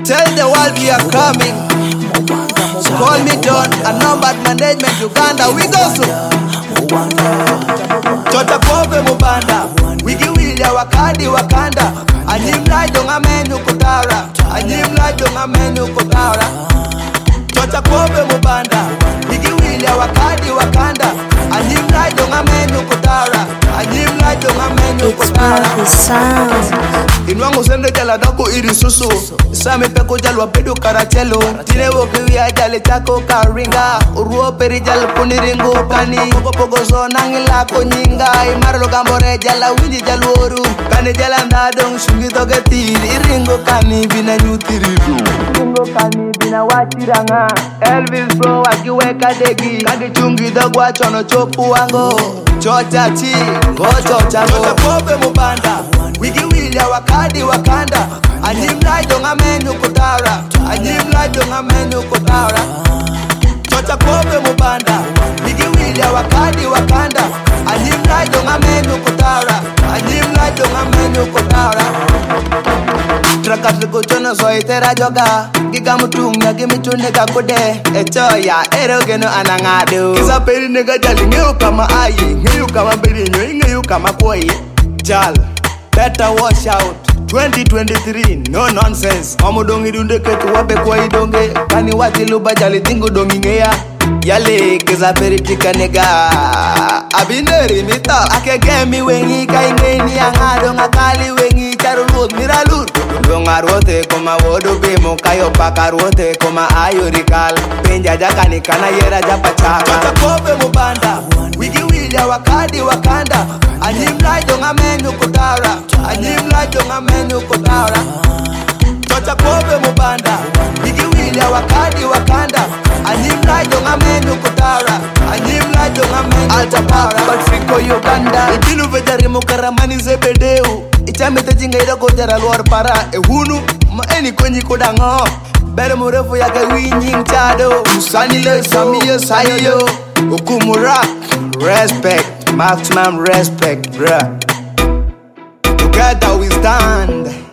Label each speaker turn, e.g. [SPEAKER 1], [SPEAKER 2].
[SPEAKER 1] Tell the world we are coming. Call me John, a numbered management Uganda. We go so. Chota kobe mubanda. Wigi wilia wakadi wakanda. Anyimla jonga menu kutara. Anyimla jonga menu kutara. Chota kobe mubanda. Wigi wilia wakadi wakanda. Anyimla jonga menu kutara. Anyimla jonga menu kutara. Inwangu sende jala dako iri susu. Sami peko jalwa pedu karachelo. Tine woki wia jale chako karinga. Uruo peri jal puniringu kani. Pogo pogo so nangila konyinga. Imarlo gambore jala winji jaluoru. Kani jala ndadong shungi toge tiri. Iringo kani bina nyutiriru. Iringo kani bina wachiranga. Elvis bro wakiweka degi. Kadi chungi dogwa chono chopu wango. Chocha chi, go chocha go. Chocha kobe mubanda. Wigi wilia wakadi wakanda. Anyimla jonga menu kutara. Anyimla jonga menu kutara. Chocha kobe mubanda. Wigi wilia wakadi wakanda. Anyimla jonga menu kutara. Anyimla jonga menu kutara. Trakat liko chono so itera joga. Giga mutunga gimichune kakode. Echoya erogeno anangado. Kisa peri nega jali ngeu kama ayi. Ngeu kama beri nyo ngeu kama koi. Jal, better wash out. 2023, no nonsense. Omudongi dunde ketu wabe kwa idonge. Kani wati luba jali tingu dongi ngeya. Yale kisa peri tika nega. Abineri mita. Ake gemi wengi kaingeni angado ngakali wengi charulud miralud. Dongarote koma wodo bemo kayo pakarote koma ayorikal. Penja jakani kana yera japacha. Chota kobe mubanda. Wigi wilia wakadi wakanda. Anyimla jonga menu kutara. Anyimla jonga menu kutara. Chota kobe mubanda. Wigi wilia wakadi wakanda. Anyimla jonga menu kutara. Anyimla jonga menu kutara. Patriko Uganda. Idilu vejari mukaramani zebedeu. Ichamete jinga idoko jara luar para. Ehunu ma eni konyi kodango. Bere murefu yake winning chado. Usanile samiyo sayo. Ukumura. Respect, maximum respect, bruh. Together we stand.